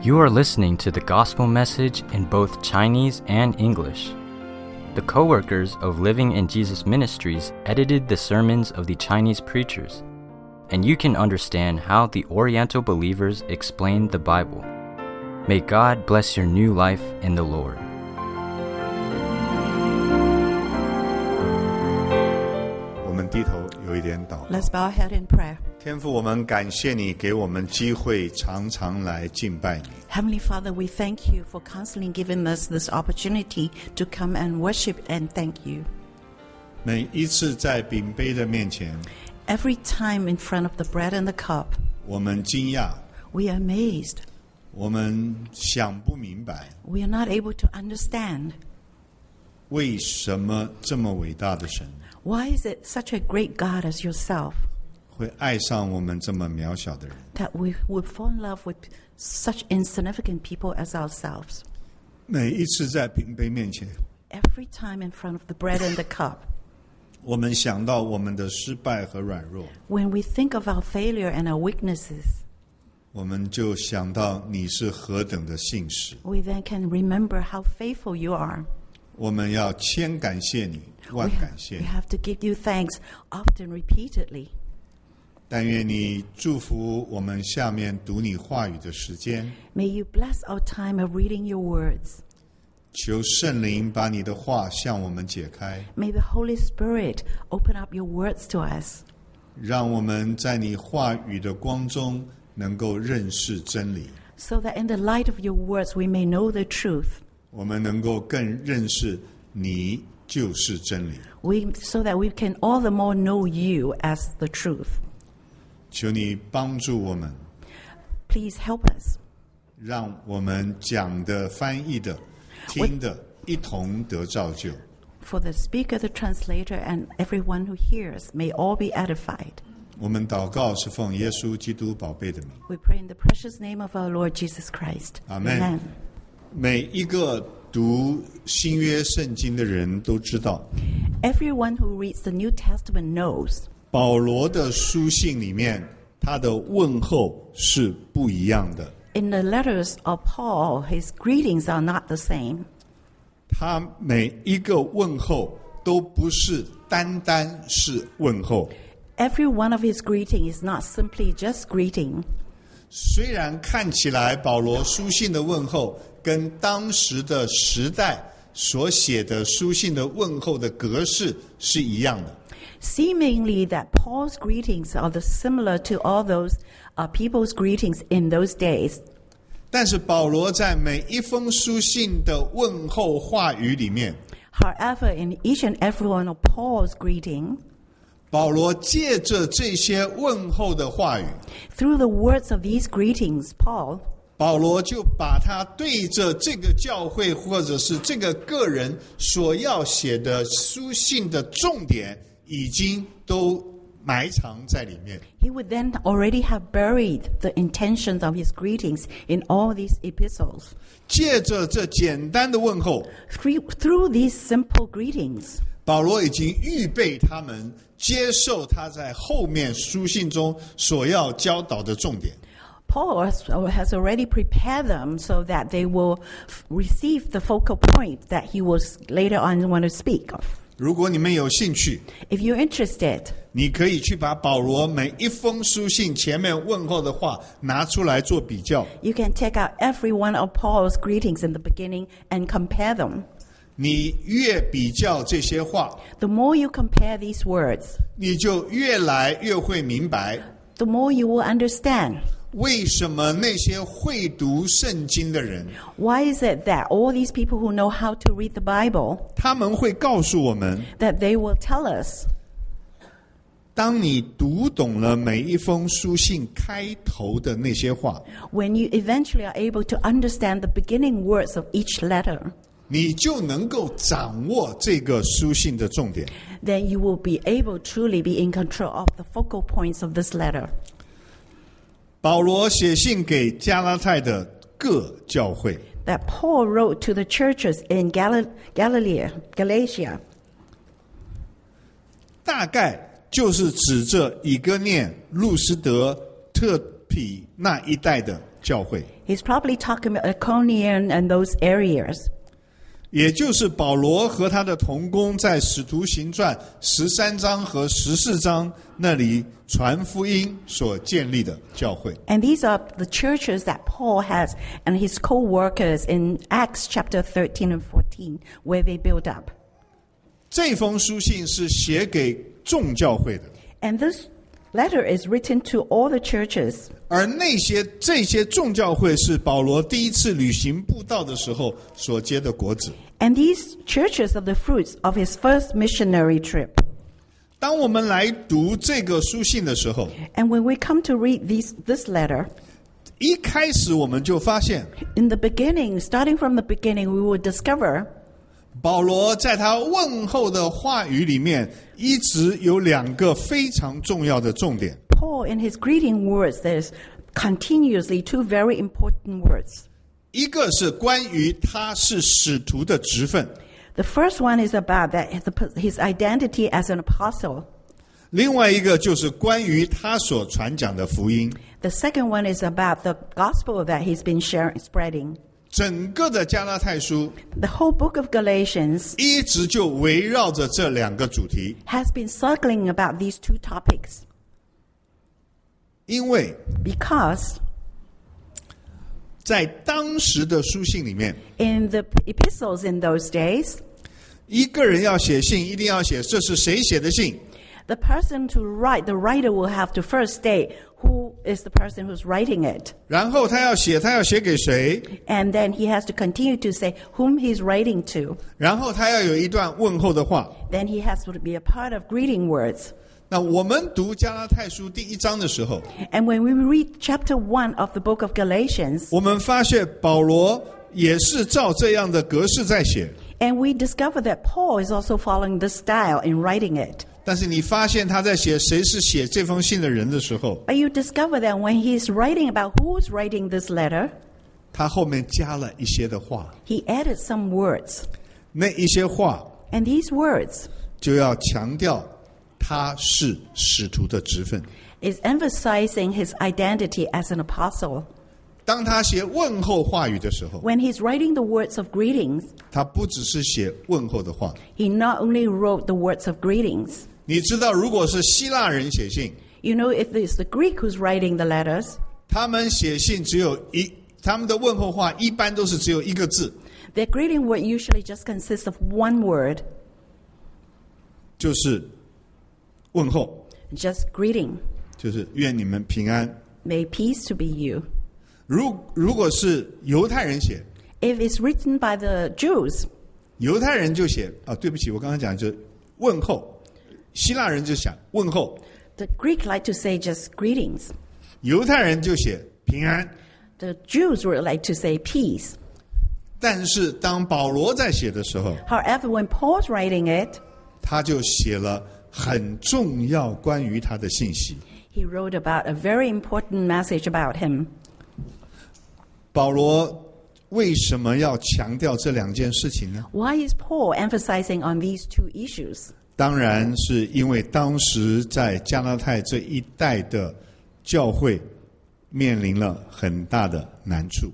You are listening to the gospel message in both Chinese and English. The co-workers of Living in Jesus Ministries edited the sermons of the Chinese preachers, and you can understand how the Oriental believers explained the Bible. May God bless your new life in the Lord. 我们低头有一点祷告。 Let's bow our head in prayer. 天父，我们感谢你给我们机会常常来敬拜你。 Heavenly Father, we thank you for constantly giving us this opportunity to come and worship and thank you. 每一次在饼杯的面前， Every time in front of the bread and the cup, 我们惊讶， we are amazed. 我们想不明白， We are not able to understand. 为什么这么伟大的神 Why is it such a great God as yourself 会爱上我们这么渺小的人？ that we would fall in love with such insignificant people as ourselves? 每一次在饼杯面前， Every time in front of the bread and the cup, 我们想到我们的失败和软弱， when we think of our failure and our weaknesses, 我们就想到你是何等的信实。 we then can remember how faithful you are. 我们要千感谢你，万感谢 We 你。 have to give you thanks often, repeatedly. 但愿你祝福我们下面读你话语的时间， May you bless our time of reading your words. 求圣灵把你的话向我们解开， May the Holy Spirit open up your words to us, 让我们在你话语的光中能够认识真理， so that in the light of your words we may know the truth. 我们能够更认识你就是真理。 So that we can all the more know you as the truth. 求你帮助我们， Please help us. 让我们讲的、翻译的、听的一同得造就。 For the speaker, the translator, and everyone who hears may all be edified. 我们祷告是奉耶稣基督宝贝的名。 We pray in the precious name of our Lord Jesus Christ. Amen. 每一个读新约圣经的人都知道， Everyone who reads the New Testament knows 保罗的书信里面，他的问候是不一样的。 in the letters of Paul, his greetings are not the same. 他每一个问候都不是单单是问候， Every one of his greeting is not simply just greeting. 虽然看起来保罗书信的问候跟当时的时代所写的书信的问候的格式是一样的， Seemingly that Paul's greetings are similar to all those people's greetings in those days. 但是保罗在每一封书信的问候话语里面， However, in each and every one of Paul's greeting, 保罗借着这些问候的话语， through the words of these greetings, Paul 保罗就把他对着这个教会或者是这个个人所要写的书信的重点已经都埋藏在里面。 he would then already have buried the intentions of his greetings in all these epistles. 借着这简单的问候， Through these simple greetings, 保罗已经预备他们接受他在后面书信中所要教导的重点。 Paul has already prepared them so that they will receive the focal point that he was later on want to speak of. 如果你们有兴趣， If you're interested, 你可以去把保罗每一封书信前面问候的话拿出来做比较。 you can take out every one of Paul's greetings in the beginning and compare them. 你越比较这些话， The more you compare these words, 你就越来越会明白 the more you will understand. 为什么那些会读圣经的人， Why is it that all these people who know how to read the Bible, 他们会告诉我们， that they will tell us, 当你读懂了每一封书信开头的那些话， when you eventually are able to understand the beginning words of each letter, 你就能够掌握这个书信的重点。 then you will be able truly be in control of the focal points of this letter. 保罗写信给加拉太的各教会， That Paul wrote to the churches in Galatia, 大概就是指着以哥念、路斯德、特庇那一带的教会， He's probably talking about Iconium and those areas. 也就是保罗和他的同工在使徒行传13章和14章那里传福音所建立的教会。 And these are the churches that Paul has and his co-workers in Acts chapter 13 and 14, where they build up. 这封书信是写给众教会的， And this letter is written to all the churches. 而这些众教会是保罗第一次旅行布道的时候所结的果子。 And these churches are the fruits of his first missionary trip. 当我们来读这个书信的时候， And when we come to read this letter, 一开始我们就发现 in the beginning, starting from the beginning, we will discover 保罗在他问候的话语里面一直有2个非常重要的重点。 Paul, in his greeting words, there's continuously 2 very important words. 一个是关于他是使徒的职分， The first one is about that his identity as an apostle. 另外一个就是关于他所传讲的福音。 The second one is about the gospel that he's been spreading. 整个的加拉太书 The whole book of Galatians 一直就围绕着这2个主题， has been circling about these 2 topics. 因为 Because 在当时的书信里面， in the epistles in those days, 一个人要写信一定要写这是谁写的信， the person to write, the writer will have to first state who is the person who's writing it. 然后他要写给谁， And then he has to continue to say whom he's writing to. 然后他要有一段问候的话。 Then he has to be a part of greeting words. 那我们读加拉太书第1章的时候， And when we read chapter 1 of the book of Galatians, 我们发现保罗也是照这样的格式在写， and we discover that Paul is also following this style in writing it. 但是你发现他在写谁是写这封信的人的时候， But you discover that when he's writing about who's writing this letter, 他后面加了一些的话， he added some words. 那一些话 And these words 就要强调他是使徒的职分。 is emphasizing his identity as an apostle. 当他写问候话语的时候， When he's writing the words of greetings, 他不只是写问候的话。 he not only wrote the words of greetings. 你知道，如果是希腊人写信， You know, if it's the Greek who's writing the letters, 他们写信他们的问候话一般都是只有一个字， their greeting word usually just consists of one word, 就是问候， just greeting. 就是愿你们平安。 May peace to be you. 如果是犹太人写， If it's written by the Jews, 犹太人就写对不起，我刚刚讲就是问候，希腊人就想问候， the Greek like to say just greetings. 犹太人就写平安。 The Jews would like to say peace. 但是当保罗在写的时候， However, when Paul's writing it, 他就写了很重要关于他的信息。 he wrote about a very important message about him. 保罗为什么要强调这2件事情呢？ Why is Paul emphasizing on these 2 issues? 当然是因为当时在加拉太这一带的教会面临了很大的难处。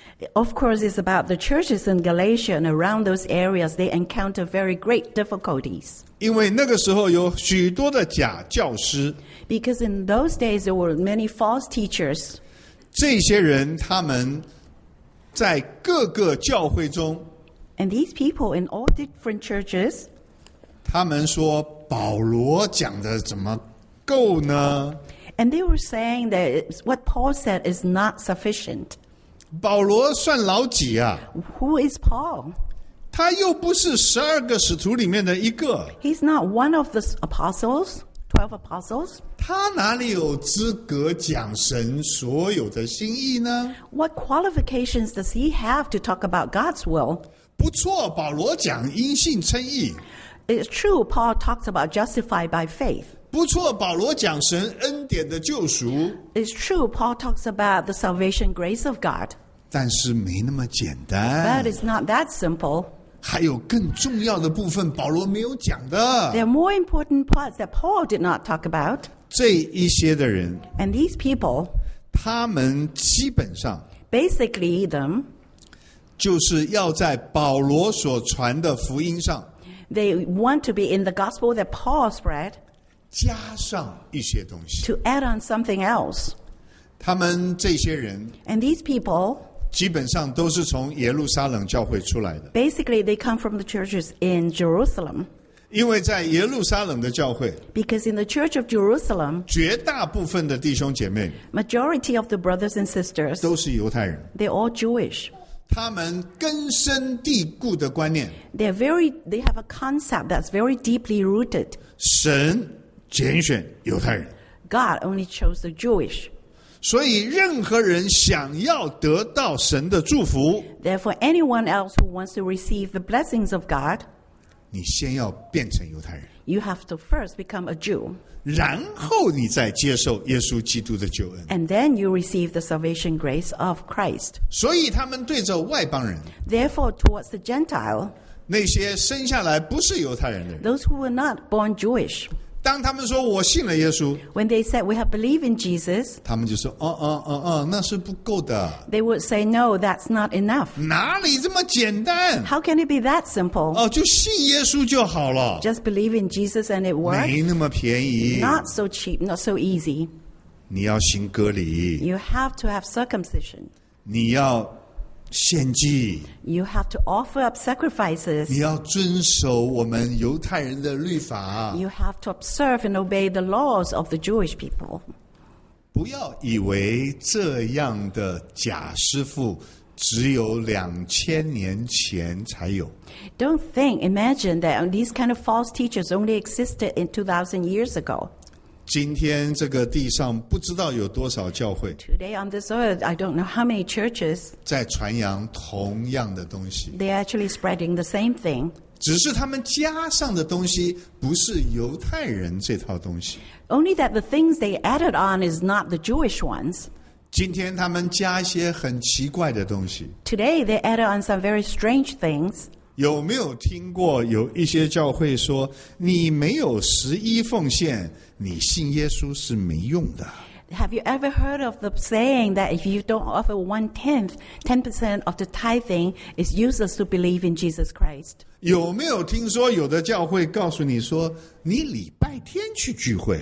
Of course, it's about the churches in Galatia and around those areas. They encounter very great difficulties. 因为那个时候有许多的假教师， Because in those days, there were many false teachers. 这些人他们在各个教会中， And these people in all different churches, 他们说保罗讲的怎么够呢？ and they were saying that what Paul said is not sufficient. 保罗算老几啊？ Who is Paul? 他又不是12个使徒里面的一个， He's not one of the apostles, 12 apostles. 他哪里有资格讲神所有的心意呢？ What qualifications does he have to talk about God's will? 不错，保罗讲因信称义， It's true, Paul talks about justified by faith. 不错，保罗讲神恩典的救赎， It's true, Paul talks about the salvation grace of God. 但是没那么简 But 单， it's not that simple. 还有更重要的部分保罗没有讲的。 There are more important parts that Paul did not talk about. 这一些的人， And these people, 他们基本上 Basically, them, 就是要在保罗所传的福音上 they want to be in the gospel that Paul spread 加上一些东西。 to add on something else. 他们这些人 And these people, 基本上都是从耶路撒冷教会出来的， basically, they come from the churches in Jerusalem. 因为在耶路撒冷的教会， Because in the church of Jerusalem, 绝大部分的弟兄姐妹 majority of the brothers and sisters, 都是犹太人， they're all Jewish. 他们根深蒂固的观念， They have a concept that's very deeply rooted. 神拣选犹太人， God only chose the Jewish. 所以任何人想要得到神的祝福， Therefore, anyone else who wants to receive the blessings of God, 你先要变成犹太人， you have to first become a Jew. 然后你再接受耶稣基督的救恩。 And then you receive the salvation grace of Christ. 所以他们对着外邦人， Therefore, towards the Gentile, 那些生下来不是犹太人的人， those who were not born Jewish, 当他们说我信了耶稣， when they said, we have believed in Jesus, 他们就说那是不够的， they would say, no, that's not enough. 哪里这么简单？ How can it be that simple? 就信耶稣就好了， Just believe in Jesus and it 没 works? 那么便宜。 Not so cheap, not so easy. 你要行割礼， You have to have circumcision. 你要献祭， You have to offer up sacrifices. 你要遵守我们犹太人的律法。 You have to observe and obey the laws of the Jewish people. 不要以为这样的假师傅只有2000年前才有。 Don't imagine that these kind of false teachers only existed in 2,000 years ago. 今天这个地上不知道有多少教会 Today on this earth, I don't know how many churches, 在传扬同样的东西， they're actually spreading the same thing. 只是他们加上的东西不是犹太人这套东西。 Only that the things they added on is not the Jewish ones. 今天他们加一些很奇怪的东西。 Today, they added on some very strange things. 有没有听过有一些教会说，你没有11奉献，你信耶稣是没用的？ Have you ever heard of the saying that if you don't offer 1/10, 10% of the tithing is useless to believe in Jesus Christ? 有没有听说有的教会告诉你说，你礼拜天去聚会？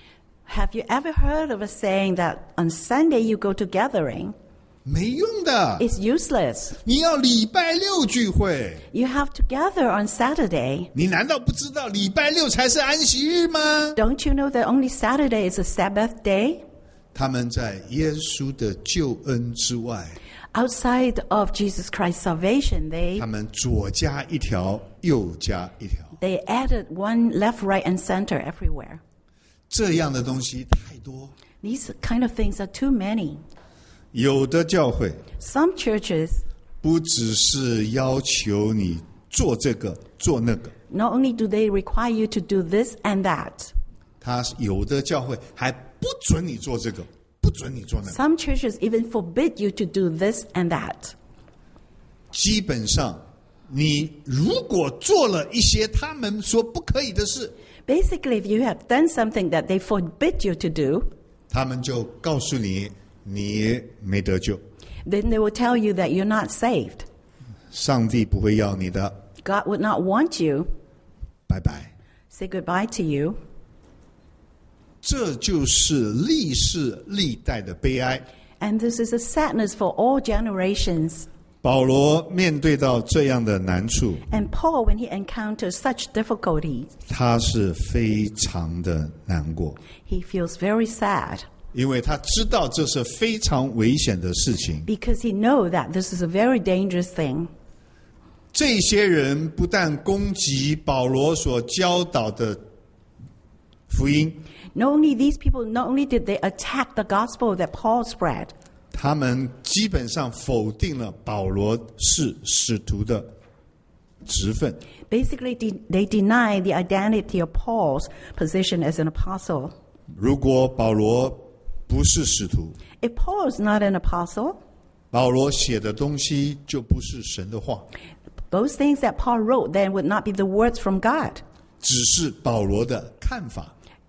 Have you ever heard of a saying that on Sunday you go to gathering? 没用的， It's useless. 你要礼拜六聚会。 You have to gather on Saturday. 你难道不知道礼拜六才是安息日吗？ Don't you know that only Saturday is a Sabbath day? 他们在耶稣的救恩之外， Outside of Jesus Christ's salvation, 他们左加一条，右加一条， they added one left, right, and center everywhere. 这样的东西太多。 These kind of things are too many. 有的教会 Some churches, 不只是要求你做这个做那个， not only do they require you to do this and that, 他有的教会还不准你做这个，不准你做那个。 some churches even forbid you to do this and that. 基本上，你如果做了一些他们说不可以的事， Basically, if you have done something that they forbid you to do, 他们就告诉你你没得救， then they will tell you that you're not saved. 上帝不会要你的， God would not want you. 拜拜。 Say goodbye to you. 这就是历世历代的悲哀。 And this is a sadness for all generations. 保罗面对到这样的难处， And Paul, when he encounters such difficulties, 他是非常的难过， he feels very sad 因为他知道这是非常危险的事情。 because he knows that this is a very dangerous thing. 这些人不但攻击保罗所教导的福音， Not only these people, not only did they attack the gospel that Paul spread, 他们基本上否定了保罗是使徒的职分。 basically they deny the identity of Paul's position as an apostle. 如果保罗不是使徒， If Paul is not an apostle, 保罗写的东西就不是神的话， those things that Paul wrote then would not be the words from God. 只是保罗的看法。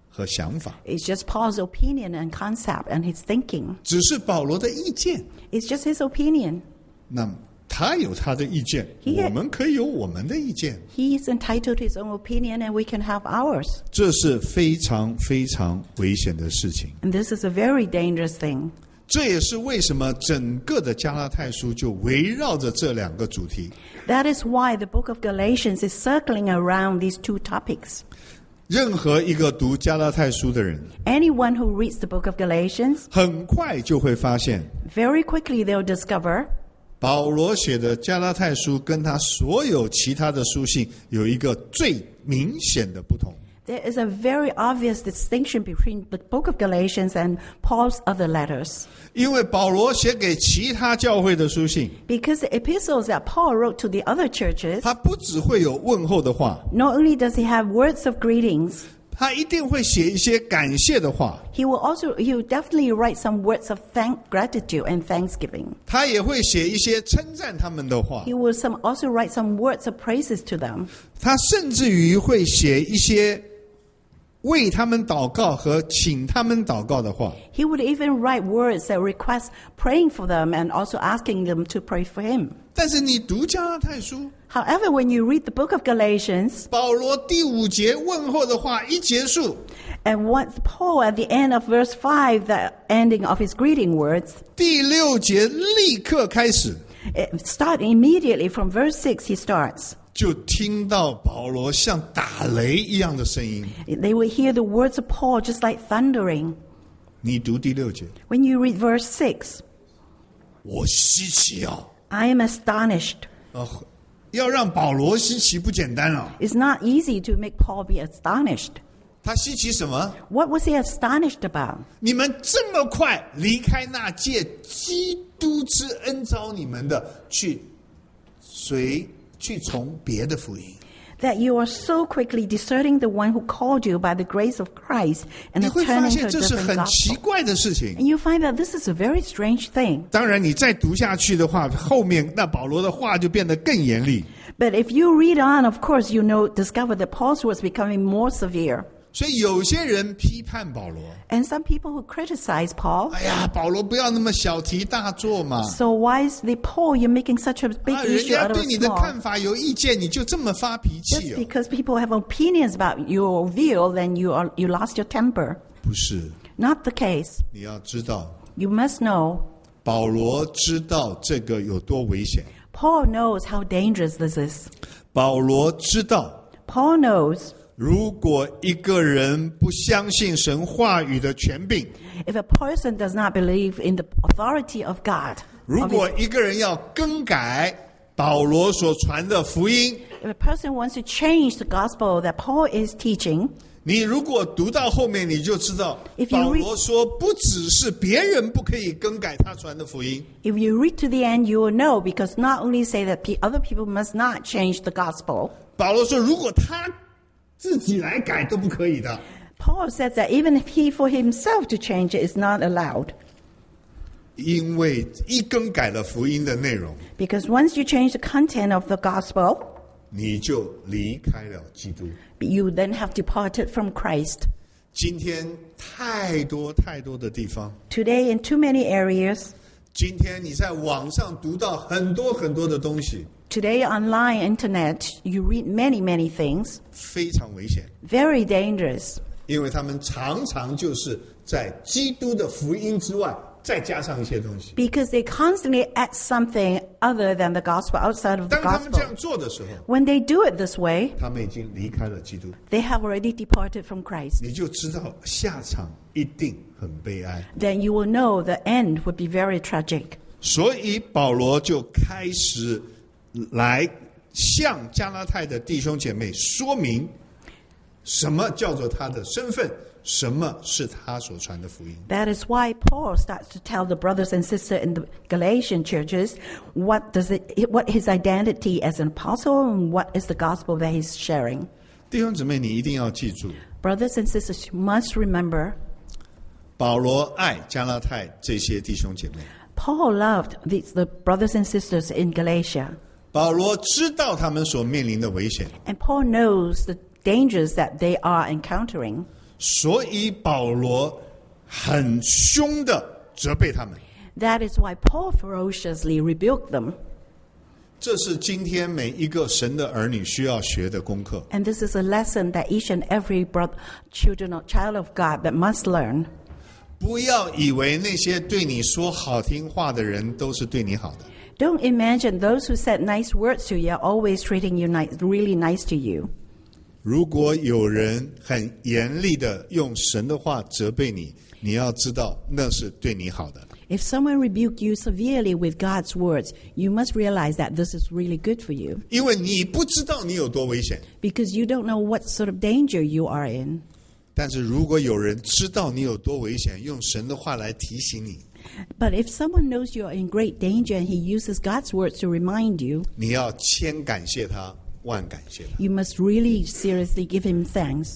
和想法， It's just Paul's opinion and concept and his thinking. 只是保罗的意见。 It's just his opinion. 那么他有他的意见， He- 我们可以有我们的意见， He is entitled to his own opinion and we can have ours. 这是非常非常危险的事情。 And this is a very dangerous thing. 这也是为什么整个的加拉太书就围绕着这两个主题。 That is why the book of Galatians is circling around these two topics. 任何一个读加拉太书的人， Anyone who reads the book of Galatians, 很快就会发现， very quickly they'll discover 保罗写的加拉太书跟他所有其他的书信有一个最明显的不同。 there is a very obvious distinction between the book of Galatians and Paul's other letters. 因为保罗写给其他教会的书信， Because the epistles that Paul wrote to the other churches, 他不只会有问候的话， not only does he have words of greetings, 他一定会写一些感谢的话， he will definitely write some words of gratitude and thanksgiving. 他也会写一些称赞他们的话， He will also write some words of praises to them. 他甚至于会写一些为他们祷告和请他们祷告的话。 He would even write words that request praying for them and also asking them to pray for him. 但是你读加拉太书， However, when you read the book of Galatians, 保罗第5节问候的话一结束， and once Paul at the end of verse 5, the ending of his greeting words, 第6节立刻开始， start immediately from verse 6, he starts. 就听到保罗像打雷一样的声音。 They will hear the words of Paul just like thundering. 你读第6节， When you read verse 6, 我稀奇啊！ I am astonished. 要让保罗稀奇不简单啊！ It's not easy to make Paul be astonished. 他稀奇什么？ What was he astonished about? 你们这么快离开那借基督之恩召你们的，去从别的福音。 That you are so quickly deserting the one who called you by the grace of Christ and 你 are 会发 turning 现 to a 这是 different 很奇 gospel. 怪的事情。 And you find that this is a very strange thing. 当然，你再读下去的话，后面那保罗的话就变得更严厉。 But if you read on, of course, discover that Paul's was becoming more severe. 所以有些人批判保罗， And some people who criticize Paul, 哎呀，保罗不要那么小题大做嘛。 so why is the Paul you're making such a big 人 issue 家 out of 对 a 你的 small? 看法有意见，你就这么发脾气 Just 哦？ because people have opinions about your view, then you lost your temper. 不是， Not the case. 你要知道， You must know. 保罗知道这个有多危险。 Paul knows how dangerous this is. 保罗知道， Paul knows 如果一个人不相信神话语的权柄， if a person does not believe in the authority of God, 如果一个人要更改保罗所传的福音， if a person wants to change the gospel that Paul is teaching, 你如果读到后面，你就知道 If you read- 保罗说，不只是别人不可以更改他传的福音， if you read to the end, you will know, because not only say that other people must not change the gospel, 保罗说，如果他自己来改都不可以的。 Paul says that even if he for himself to change it is not allowed. 因为一更改了福音的内容， Because once you change the content of the gospel, 你就离开了基督。 you then have departed from Christ. 今天太多太多的地方， Today, in too many areas, 今天你在网上读到很多很多的东西， today online internet, you read many, many things, 非常危险， very dangerous. 因为他们常常就是在基督的福音之外，再加上一些东西。 Because they constantly add something other than the gospel, outside of the 当他们这 gospel. 样做的时候， When they do it this way, 他们已经离开了基督， they have already departed from Christ. 你就知道下场一定很悲哀。 Then you will know the end would be very tragic. 所以保罗就开始来向加拉太的弟兄姐妹说明，什么叫做他的身份，什么是他所传的福音。 That is why Paul starts to tell the brothers and sisters in the Galatian churches what his identity as an apostle and what is the gospel that he's sharing. 弟兄姊妹，你一定要记住， Brothers and sisters, you must remember, 保罗爱加拉太这些弟兄姐妹， Paul loved the brothers and sisters in Galatia. 保罗知道他们所面临的危险， And Paul knows the dangers that they are encountering. 所以保罗很凶的责备他们。 That is why Paul ferociously rebuked them. 这是今天每一个神的儿女需要学的功课。 And this is a lesson that each and every child of God that must learn. 不要以为那些对你说好听话的人都是对你好的。 Don't imagine those who said nice words to you are always treating you really nice to you. 如果有人很严厉的用神的话责备你，你要知道那是对你好的。 If someone rebuke you severely with God's words, you must realize that this is really good for you. 因为你不知道你有多危险。 Because you don't know what sort of danger you are in. 但是如果有人知道你有多危险，用神的话来提醒你， But if someone knows you are in great danger and he uses God's words to remind you, 你要千感谢他，万感谢他。 you must really seriously give him thanks.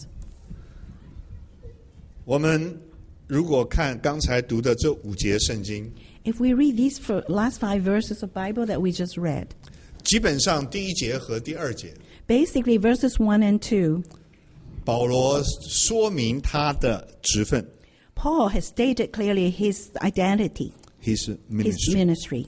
我们如果看刚才读的这5节圣经， If we read these last 5 verses of Bible that we just read, 基本上第1节和第2节， basically verses 1 and 2, 保罗说明他的职分 Paul has stated clearly his identity, ，his his ministry。 ministry.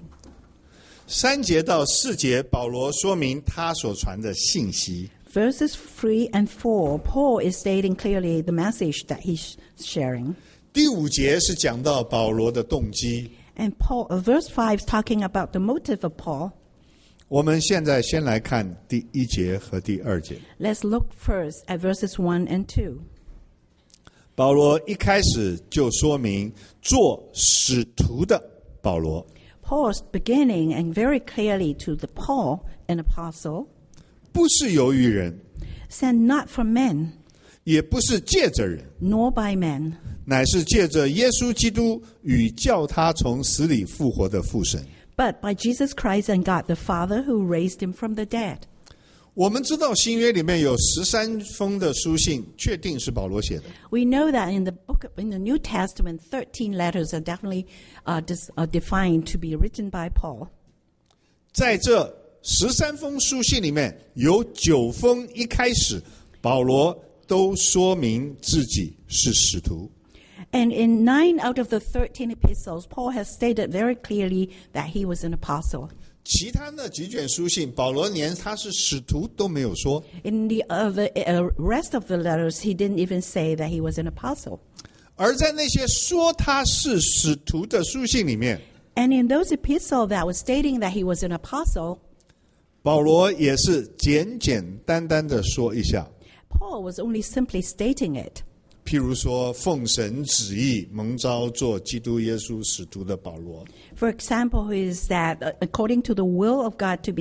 3节到4节，保罗说明他所传的信息。 Verses 3 and 4, Paul is stating clearly the message that he's sharing. 第5节是讲到保罗的动机。 And verse 5 is talking about the motive of Paul. 我们现在先来看第1节和第2节。 Let's look first at verses 1 and 2. 保罗一开始就说明做使徒的保罗， Paul's beginning and very clearly to the Paul, an apostle, 不是由于人， sent not from men, 也不是借着人， nor by men, 乃是借着耶稣基督与叫他从死里复活的父神。 but by Jesus Christ and God the Father who raised him from the dead. 我们知道新约里面有13封的书信，确定是保罗写的。 We know that in the New Testament, 13 letters are definitely defined to be written by Paul. 在这13封书信里面，有9封一开始，保罗都说明自己是使徒。 And in 9 out of the 13 epistles, Paul has stated very clearly that he was an apostle. 其他那几卷书信，保罗连他是使徒都没有说。 In the rest of the letters, he didn't even say that he was an apostle. 而在那些说他是使徒的书信里面， And in those epistles that was stating that he was an apostle, 保罗也是简简单单的说一下。 Paul was only simply stating it. 譬如说，奉神旨意蒙召做基督耶稣使徒的保罗， For example, is that according to the will of God to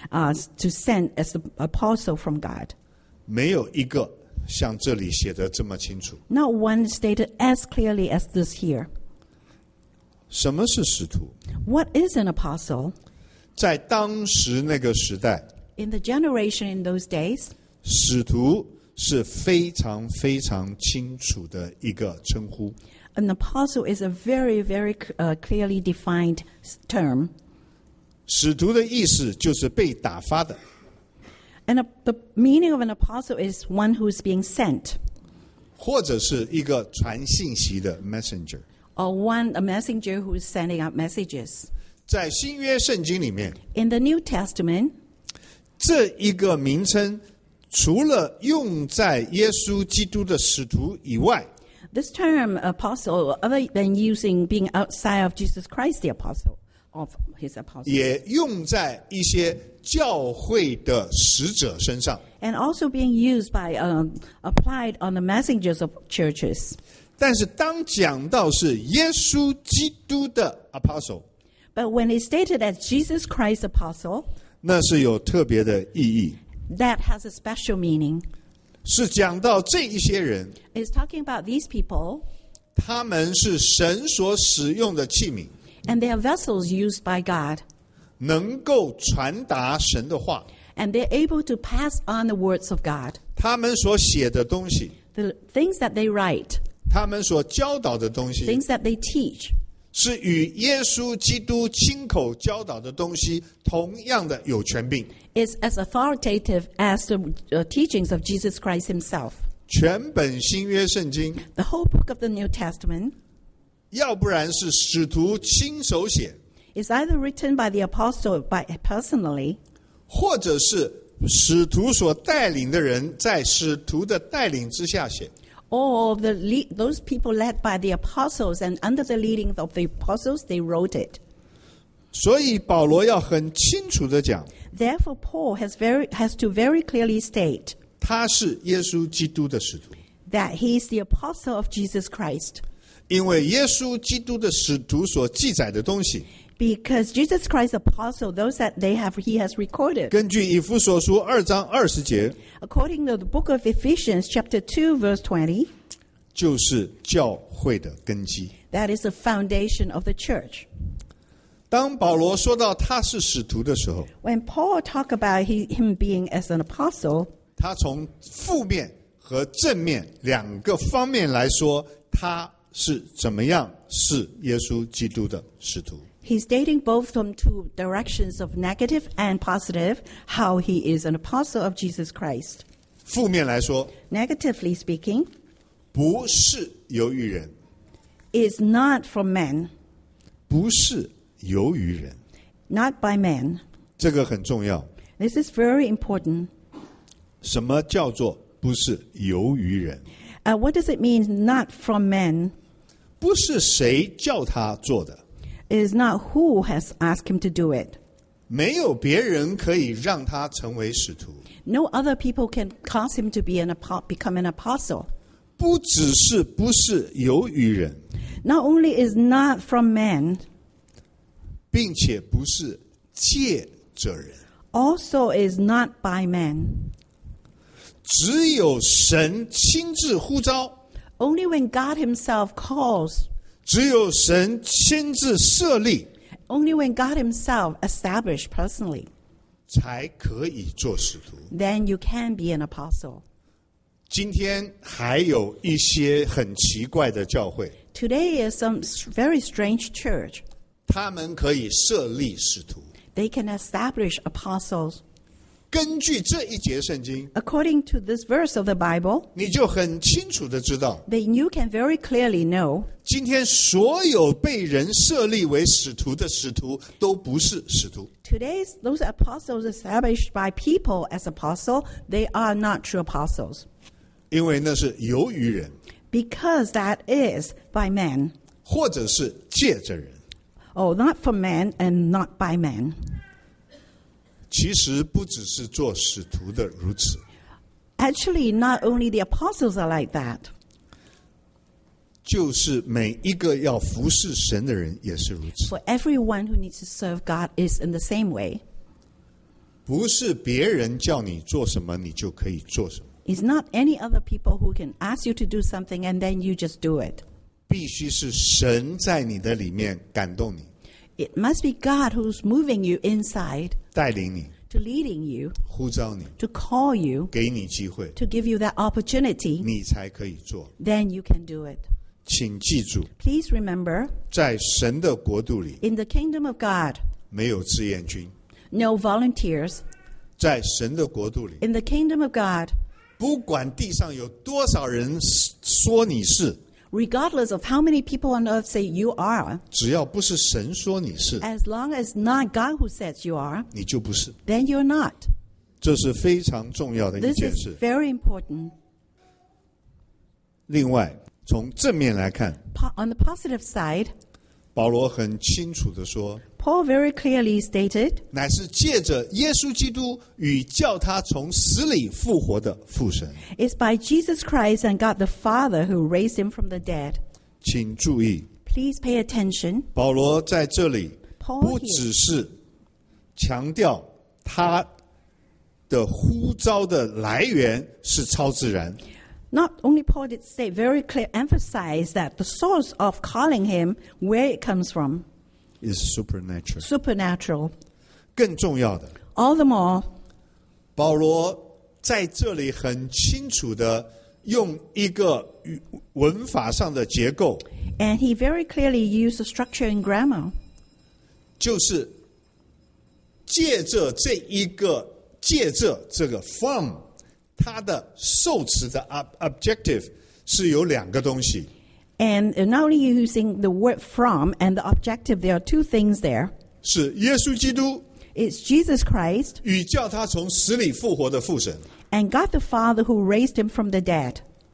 send as the apostle from God. 没有一个像这里写的这么清楚。 Not one stated as clearly as this here. 什么是使徒？ What is an apostle? 在当时那个时代， In the generation in those days, 使徒是非常非常清楚的一个称呼。 an apostle is a very, very clearly defined term. 使徒的意思就是被打发的， And the meaning of an apostle is one who's being sent, 或者是一个传信息的 messenger。 or a messenger who is sending out messages. 在新约圣经里面， In the New Testament, 这一个名称除了用在耶稣基督的使徒以外， this term apostle, other than being outside of Jesus Christ, the apostle of his apostle, 也用在一些教会的使者身上。 and also being used by applied on the messengers of churches. 但是当讲到是耶稣基督的 apostle， But when it's stated as Jesus Christ apostle, 那是有特别的意义， that has a special meaning. 是讲到这一些人， It's talking about these people, 他们是神所使用的器皿， and they are vessels used by God, 能够传达神的话。 and they're able to pass on the words of God. 他们所写的东西， The things that they write, 他们所教导的东西， things that they teach, 是与耶稣基督亲口教导的东西同样的有权柄。 is as authoritative as the teachings of Jesus Christ himself. 全本新约圣经， The whole book of the New Testament 要不然是使徒亲手写， is either written by the apostle personally, 或者是使徒所带领的人在使徒的带领之下写。 or those people led by the apostles, and under the leading of the apostles, they wrote it. 所以保罗要很清楚的讲， Therefore, Paul has to very clearly state 他是耶稣基督的使徒， that he is the apostle of Jesus Christ, 因为耶稣基督的使徒所记载的东西， because Jesus Christ's apostle, those that he has recorded, 根据以弗所书2章20节， according to the book of Ephesians, chapter 2, verse 20, 就是教会的根基。 that is the foundation of the church. 当保罗说到他是使徒的时候， When Paul talked about him being as an apostle, 他从负面和正面两个方面来说，他是怎么样是耶稣基督的使徒。 he's stating both from two directions of negative and positive, how he is an apostle of Jesus Christ. 负面来说， Negatively speaking, 不是由于人， is not from men, 不是由于人， not by men. 这个很重要。 This is very important. 什么叫做不是由于人？ What does it mean, not from men? 不是谁叫他做的， It is not who has asked him to do it. 没有别人可以让他成为使徒。 No other people can cause him to become an apostle. 不只是不是由于人， Not only is not from men, 并且不是借着人， also is not by men. 只有神亲自呼召， Only when God himself calls, 只有神亲自设立， only when God himself established personally, 才可以做使徒。 then you can be an apostle. 今天还有一些很奇怪的教会， Today is some very strange church. 他们可以设立使徒。 They can establish apostles. 根据这一节圣经， According to this verse of the Bible, 你就很清楚的知道， then you can very clearly know 今天所有被人设立为使徒的使徒都不是使徒。 those apostles established by people as apostle, they are not true apostles. 因为那是由于人， Because that is by men. 或者是借着人。 Oh, not from men and not by men. 其实不只是做使徒的如此， Actually, not only the apostles are like that. 就是每一个要服侍神的人也是如此。 For everyone who needs to serve God is in the same way. 不是别人叫你做什么，你就可以做什么， It's not any other people who can ask you to do something and then you just do it. 必须是神在你的里面感动你， It must be God who's moving you inside, 带领你， to leading you, 呼召你， to call you, 给你机会， to give you that opportunity. 你才可以做。 Then you can do it. 请记住， Please remember, 在神的国度里 in the kingdom of God, 没有志愿军， no volunteers. 在神的国度里， In the kingdom of God, 不管地上有多少人说你是， regardless of how many people on earth say you are, 只要不是神说你是， as long as not God who says you are, 你就不是。 then you're not. 这是非常重要的一 This 件 is 事。 very important. 另外，从正面来看， On the positive side, 保罗很清楚地说， Paul very clearly stated, 乃是借着耶稣基督与叫他从死里复活的父神。 it's by Jesus Christ and God the Father who raised him from the dead. 请注意， Please pay attention. 保罗在这里 Paul 不只是强调他的呼召的来源是超自然， Not only Paul did say very clear, emphasize that the source of calling him, where it comes from, is supernatural。 supernatural. 更重要的， All the more, 保罗在这里很清楚的用一个文法上的结构， and he very clearly used the structure and grammar. 就是借着这个 from 它的受词的 objective 是有两个东西， And not only using the word from and the objective, there are two things there. 是耶稣基督 It's Jesus Christ 与叫他从死里复活的父神。 and God the Father who raised him from the dead.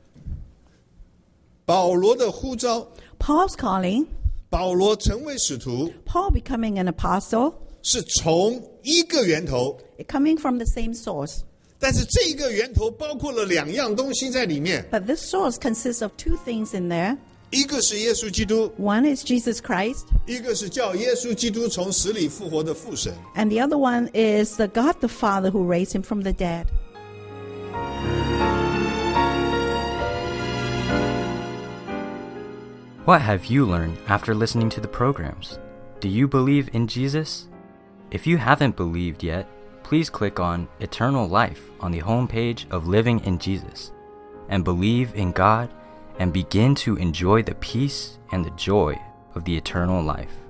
保罗的呼召， Paul's calling, 保罗成为使徒， Paul becoming an apostle, 是从一个源头， coming from the same source. 但是这一个源头包括了两样东西在里面， But this source consists of two things in there. 一个是耶稣基督， One is Jesus Christ, 一个是叫耶稣基督从死里复活的父神。 and the other one is the God the Father who raised him from the dead. What have you learned after listening to the programs? Do you believe in Jesus? If you haven't believed yet, please click on Eternal Life on the homepage of Living in Jesus and believe in God and begin to enjoy the peace and the joy of the eternal life.